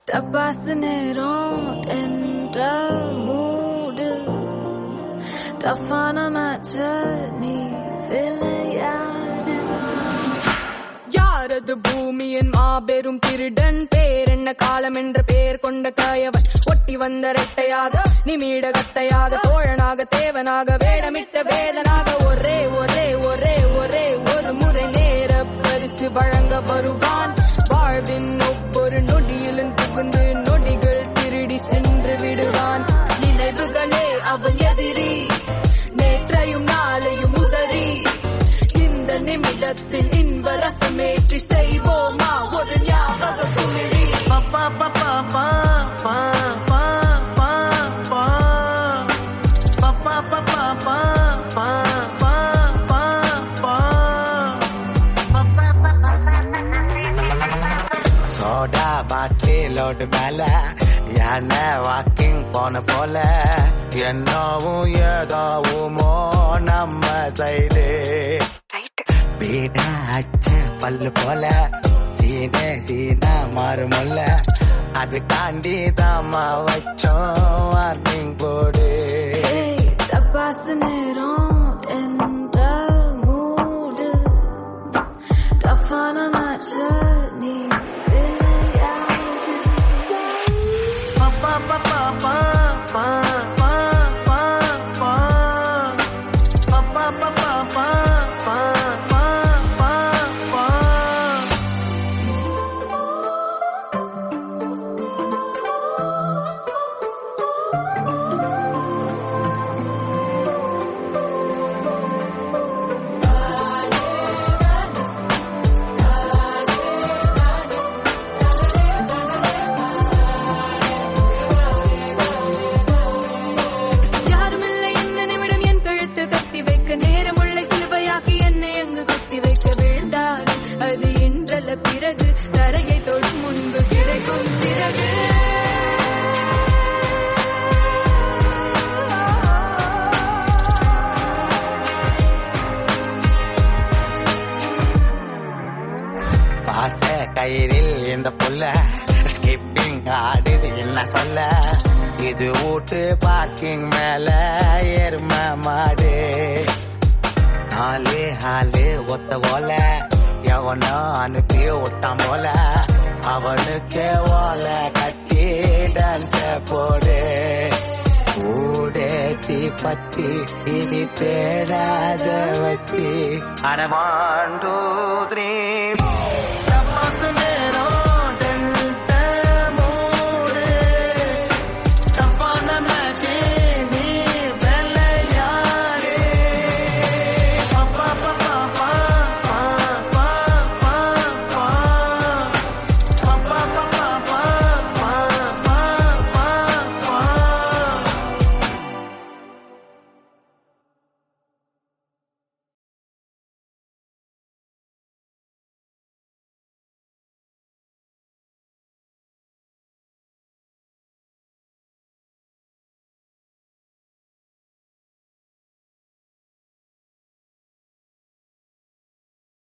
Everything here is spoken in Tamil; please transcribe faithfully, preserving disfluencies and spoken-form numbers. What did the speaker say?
தப்பாசு நேரம் என்ற மூடு டஃப்பான மேட்ச நீ விளையாடு. யாரது பூமியின் மாபெரும் திருடன்? பேர் என்ன காலம் என்ற பெயர் கொண்ட கயவன். ஒட்டி வந்த ரெட்டையாக நிமிடகத்தையாக தோழனாக தேவனாக வேடமிட்ட வேதனாக ஒரே ஒரே ஒரே ஒரே ஒரு முறை நேர பரிசு வழங்க வருவான். வாழ்வின் ஒவ்வொரு நொடியிலும் புகுந்து நொடிகள் திருடி சென்று விடுவான். நினைவுகளே அவன் எதிரி, நேற்றையும் நாளையும் உதறி. இந்த நிமிடத்தில் இன்ப ரசமேற்றி செய்வோமா ஒரு ஞாபக குமிழி. பப்பா பப்பா பா பா பா பா பா பப்பா பப்பா பா பா பா பா பா சோடா பாட்டிலோடு மேல யானை வாக்கிங் போன போல என்னவும் ஏதாவுமோ நம்ம சைடு. பீடா அச்ச பல்லு போல சீனே சீனா மாறுமல்ல அது தாண்டி தாமா வச்சோம் வாக்கிங் போடு. தப்பாசு நேரம் என்ற மூடு டஃப்பான மேட்ச நீ விளையாடு. பப்பா பப்பா பா பா பா பா பா பப்பா பப்பா பா பா பா பா பா. யாருமில்லை இந்த நிமிடம் என் கழுத்து கத்தி வைக்க நேரமுள்ள சிலுவையாக்கி என்னை அங்கு கத்தி வைக்க விழுந்தார். அது இன்றல்ல பிறகு தரையை தொடும் முன்பு கிடைக்கும் சிறகு. பாச கயிறில் இந்த புள்ள ஸ்கிப்பிங் ஆடுது என்ன சொல்ல. இது ஊட்டு பார்க்கிங் மேல எரும மாடு. நாலு ஹாலு ஒத்த போல எவனோ அனுப்பி விட்டான் போல அவனுக்கு ஓலை கட்டி டான்ஸ போடு. ஊடேத்தி பத்தி இனி தேடாத வத்தி அடமாண்டூ த்ரீ.